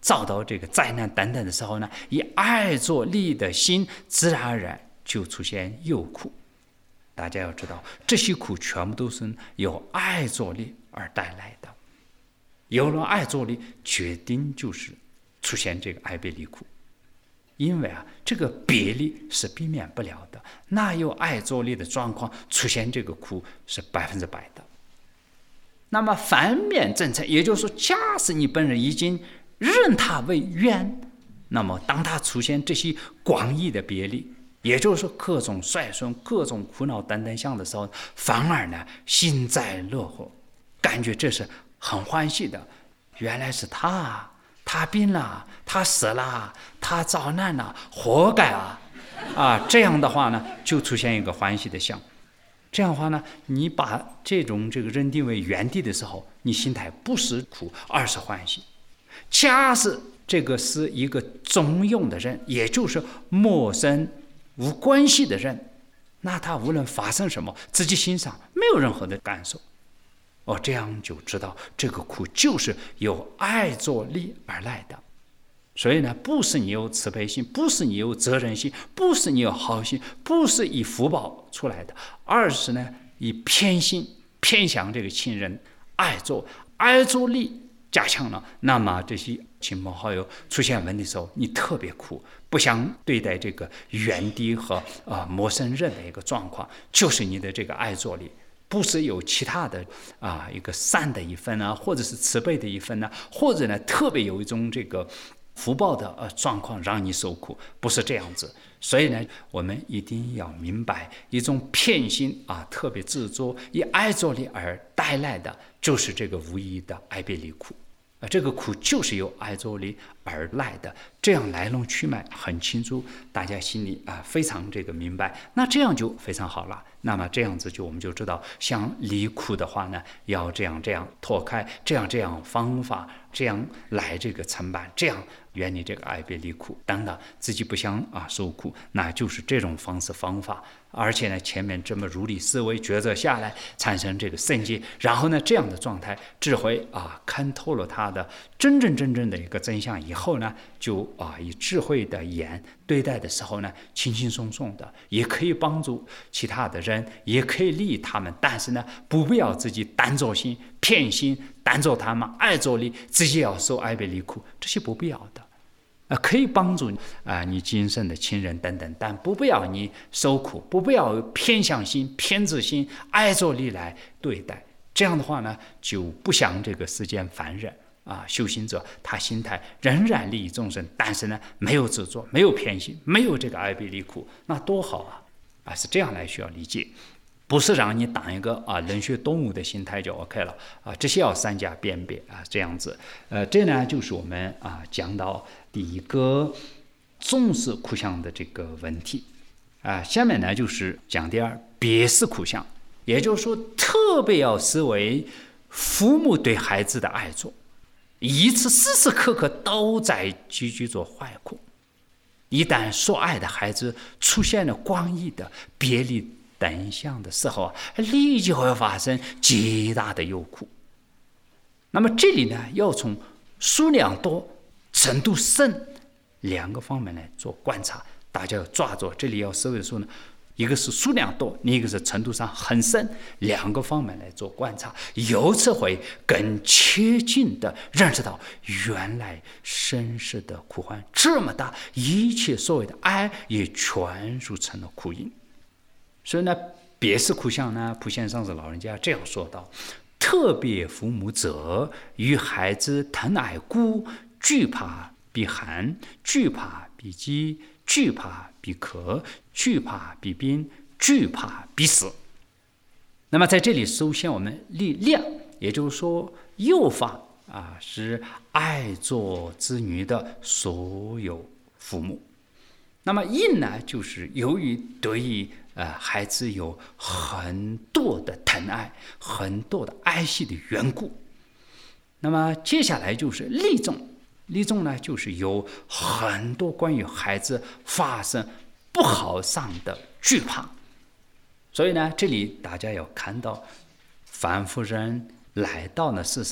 遭到这个灾难等等的时候呢，以爱作力的心，自然而然就出现忧苦。大家要知道，这些苦全部都是由爱作力而带来的。有了爱作力，决定就是出现这个爱别离苦。因为这个别离是避免不了的，那有爱作力的状况出现这个苦是100%的。那么反面政策，也就是说，假使你本人已经认他为冤，那么当他出现这些广义的别离，也就是说各种衰损、各种苦恼等等相的时候，反而呢幸灾乐祸，感觉这是很欢喜的。原来是他病了，他死了，他遭难了，活该这样的话呢，就出现一个欢喜的相。这样的话呢，你把这个认定为原地的时候，你心态不是苦，而是欢喜。假使这个是一个中庸的人，也就是陌生无关系的人，那他无论发生什么，自己心上没有任何的感受。这样就知道这个苦就是由爱作力而来的。所以呢，不是你有慈悲心，不是你有责任心，不是你有好心，不是以福报出来的，而是呢以偏心偏向这个亲人，爱作力加强了，那么这些亲朋好友出现问题的时候，你特别苦，不想对待这个远敌和陌生人的一个状况，就是你的这个爱作力。不是有其他的一个善的一份或者是慈悲的一份或者呢特别有一种这个福报的状况让你受苦，不是这样子。所以呢，我们一定要明白，一种偏心特别执着以爱作力而带来的，就是这个无意的爱别离苦。这个苦就是由爱作力而来的，这样来龙去脉很清楚，大家心里非常这个明白，那这样就非常好了。那么这样子我们就知道，想离苦的话呢，要这样脱开，这样方法，这样来这个承办，这样远离这个爱别离苦等等，自己不想受苦，那就是这种方式方法。而且呢，前面这么如理思维抉择下来，产生这个圣洁，然后呢，这样的状态，智慧看透了他的真正的一个真相以后呢，就以智慧的眼对待的时候呢，轻轻松松的，也可以帮助其他的人，也可以利益他们，但是呢，不必要自己单着心、偏心，单着他们爱作力，自己要受爱别离苦，这些不必要的。可以帮助你今生的亲人等等，但不必要你受苦，不必要偏向心、偏执心、爱作力来对待。这样的话呢，就不像这个世间凡人修行者，他心态仍然利益众生，但是呢，没有执着，没有偏心，没有这个爱别离苦，那多好是这样来需要理解。不是让你当一个冷血动物的心态就 OK 了这些要善加辨别这样子。这呢就是我们讲到第一个重视苦相的这个问题下面呢就是讲第二别视苦相，也就是说特别要思维父母对孩子的爱着，一次时时刻刻都在积聚着坏苦。一旦所爱的孩子出现了广义的别离等相的时候立即会发生极大的忧苦。那么这里呢，要从数量多、程度深两个方面来做观察，大家要抓住。这里要思维的时候呢，一个是数量多，另一个是程度上很深，两个方面来做观察，由此会更切近的认识到，原来生世的苦患这么大，一切所谓的爱也全数成了苦因。所以呢，别视苦相呢，普贤上师老人家这样说道：特别父母者，与孩子疼爱故，惧怕必寒，惧怕必饥，惧怕必渴，惧怕必病，惧怕必死。那么在这里，首先我们立量，也就是说诱发是爱作子女的所有父母。那么因呢，就是由于对于孩子有很多的疼爱，很多的爱惜的缘故。那么接下来就是利众，利众呢，就是有很多关于孩子发生不好上的惧怕。所以呢，这里大家要看到，凡夫人来到了世上，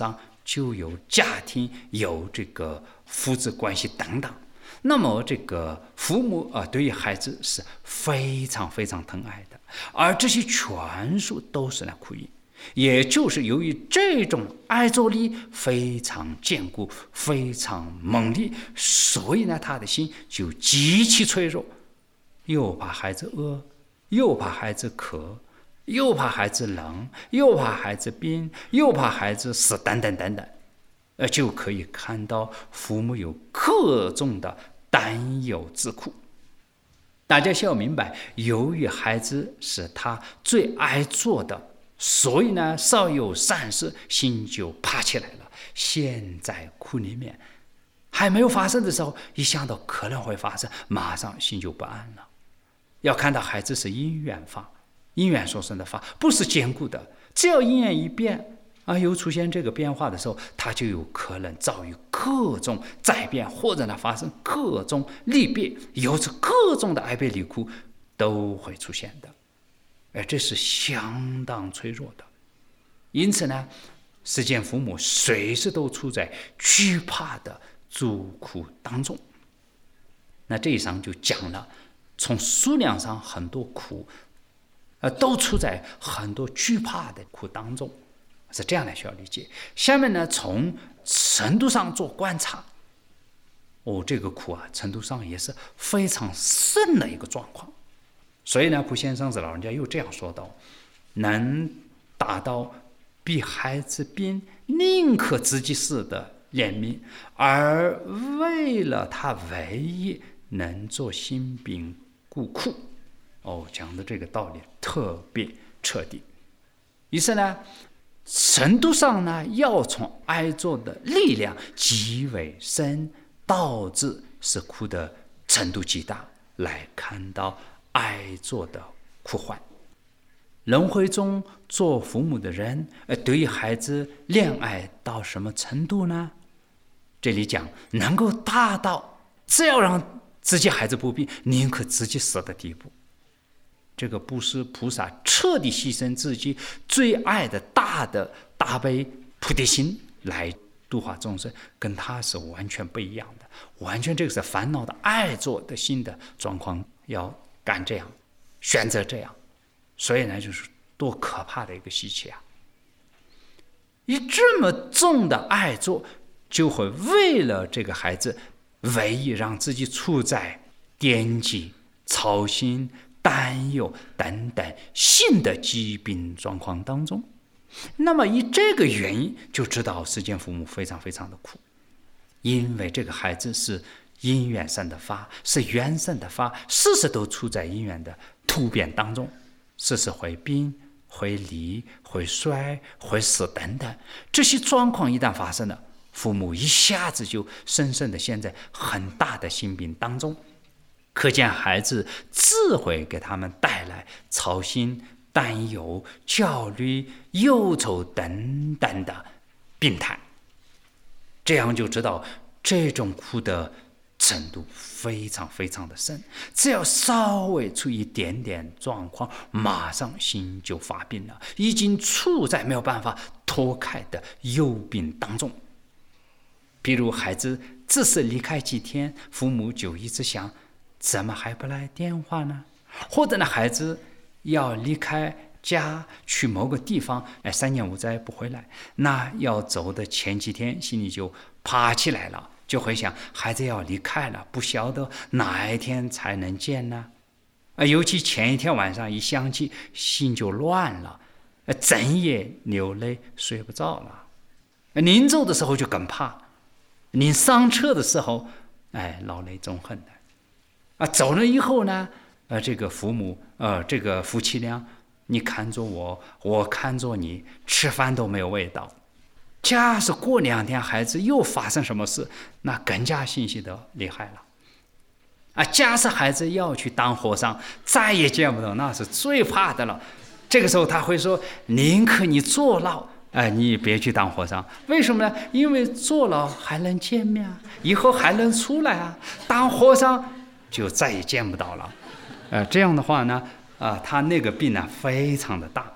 就有家庭，有这个父子关系等等。那么这个父母对于孩子是非常非常疼爱的，而这些全数都是苦因。也就是由于这种爱作力非常坚固，非常猛烈，所以呢他的心就极其脆弱，又怕孩子饿，又怕孩子渴，又怕孩子冷，又怕孩子病，又怕孩子死，等等等等。就可以看到父母有各种的担忧之苦。大家需要明白，由于孩子是他最爱做的，所以呢稍有善事，心就爬起来了。现在苦里面还没有发生的时候，一想到可能会发生，马上心就不安了。要看到孩子是因缘法，因缘所生的法，不是坚固的。只要因缘一变又出现这个变化的时候，他就有可能遭遇各种灾变，或者呢发生各种离别，有着各种的哀悲离苦都会出现的。这是相当脆弱的。因此呢，世间父母随时都处在惧怕的诸苦当中。那这一章就讲了，从数量上很多苦都处在很多惧怕的苦当中，是这样来需要理解。下面呢，从程度上做观察，这个苦程度上也是非常深的一个状况。所以呢，普贤上师老人家又这样说道：能达到比孩子病宁可自己死的怜悯，而为了他唯一能做心病故苦。讲的这个道理特别彻底。于是呢，程度上呢，要从爱作的力量极为深，导致是苦的程度极大，来看到爱作的苦患。轮回中做父母的人，对于孩子恋爱到什么程度呢？这里讲能够大到只要让自己孩子不病，宁可自己死的地步。这个不是菩萨彻底牺牲自己最爱的大悲菩提心来度化众生，跟他是完全不一样的。完全这个是烦恼的爱作的心的状况，要干这样，选择这样。所以呢，就是多可怕的一个习气啊！以这么重的爱作，就会为了这个孩子，唯一让自己处在惦记、操心、担忧等等性的疾病状况当中。那么以这个原因，就知道世间父母非常非常的苦，因为这个孩子是因缘生的发，是缘生的发，时时都处在因缘的突变当中，时时会病、会离、会衰、会死等等。这些状况一旦发生了，父母一下子就深深的陷在很大的心病当中。可见孩子自会给他们带来操心、担忧、焦虑、忧愁等等的病态。这样就知道这种苦的程度非常非常的深，只要稍微出一点点状况，马上心就发病了，已经处在没有办法脱开的忧病当中。比如孩子只是离开几天，父母就一直想，怎么还不来电话呢？或者呢，孩子要离开家去某个地方，3年5载不回来，那要走的前几天心里就爬起来了，就会想孩子要离开了，不晓得哪一天才能见呢？尤其前一天晚上一想起，心就乱了，整夜流泪睡不着了。临走的时候就更怕，临上车的时候老泪纵横的。走了以后呢，这个父母，这个夫妻俩，你看着我，我看着你，吃饭都没有味道。假使过2天孩子又发生什么事，那更加信息的厉害了。假使孩子要去当和尚，再也见不到，那是最怕的了。这个时候他会说，宁可你坐牢，你别去当和尚。为什么呢？因为坐牢还能见面，以后还能出来啊。当和尚就再也见不到了。这样的话呢，他那个病呢非常的大。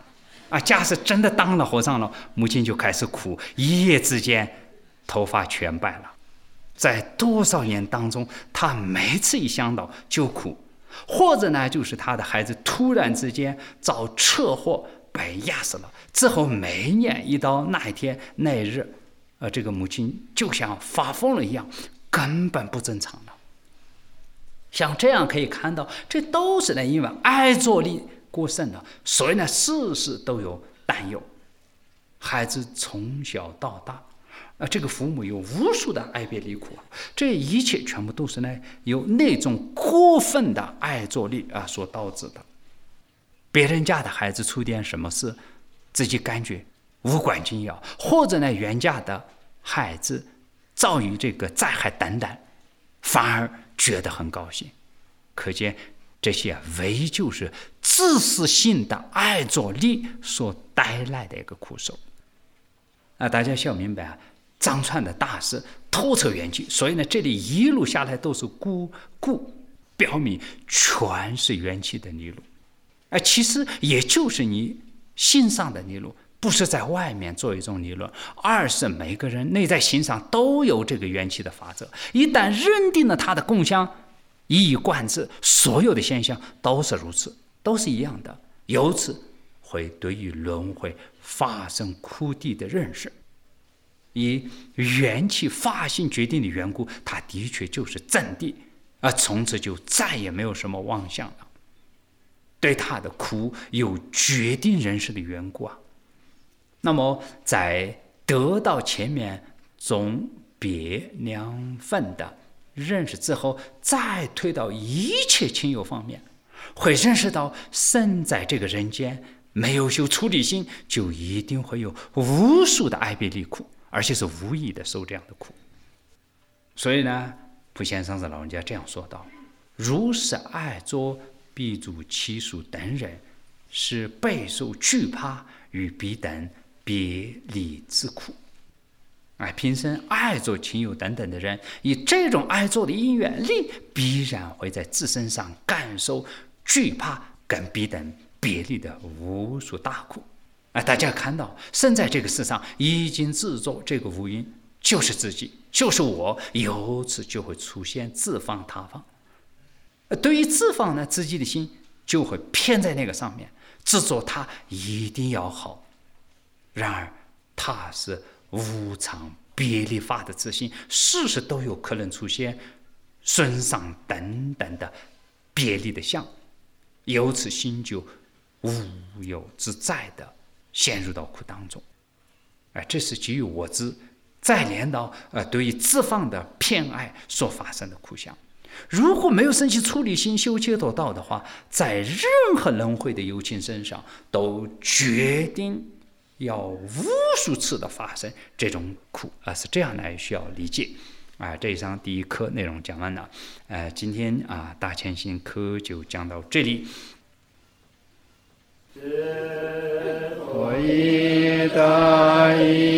假使真的当了和尚了，母亲就开始哭，一夜之间头发全白了。在多少年当中，他每次一想到就哭，或者呢，就是他的孩子突然之间遭车祸被压死了之后，每年一到那一天那一日，这个母亲就像发疯了一样，根本不正常了。像这样可以看到，这都是呢因为爱着力过剩了，所以呢事事都有担忧。孩子从小到大，这个父母有无数的爱别离苦，这一切全部都是呢由那种过分的爱着力所导致的。别人家的孩子出点什么事，自己感觉无关紧要，或者呢原家的孩子遭遇这个灾害等等，反而觉得很高兴。可见这些唯就是自私性的爱着力所带来的一个苦受。大家需要明白藏传的大师透彻元气，所以呢这里一路下来都是故，表明全是元气的理路。其实也就是你心上的理路，不是在外面做一种理论，而是每个人内在心上都有这个元气的法则。一旦认定了它的共相，一以贯之，所有的现象都是如此，都是一样的，由此会对于轮回发生苦谛的认识。以元气法性决定的缘故，它的确就是真谛，从此就再也没有什么妄想了。对他的苦有决定认识的缘故那么在得到前面总别两份的认识之后，再推到一切亲友方面，会认识到生在这个人间没有修出离心，就一定会有无数的爱别离苦，而且是无意的受这样的苦。所以呢，普贤上师老人家这样说道：如是爱着彼诸其属等人，是备受惧怕与彼等别离之苦。平生爱着亲友等等的人，以这种爱着的因缘力，必然会在自身上感受惧怕跟彼等别离的无数大苦。大家看到生在这个世上已经自作这个无因，就是自己，就是我，由此就会出现自放他放。对于自放呢，自己的心就会偏在那个上面，执着它一定要好。然而它是无常别离法的自性，事事都有可能出现损伤等等的别离的相，由此心就无有自在的陷入到苦当中。这是基于我知，再连到对于自放的偏爱所发生的苦相。如果没有升起出离心修解脱道的话，在任何轮回的有情身上都决定要无数次的发生这种苦，是这样来需要理解。这一章第一课内容讲完了。今天大千行课就讲到这里。我以大义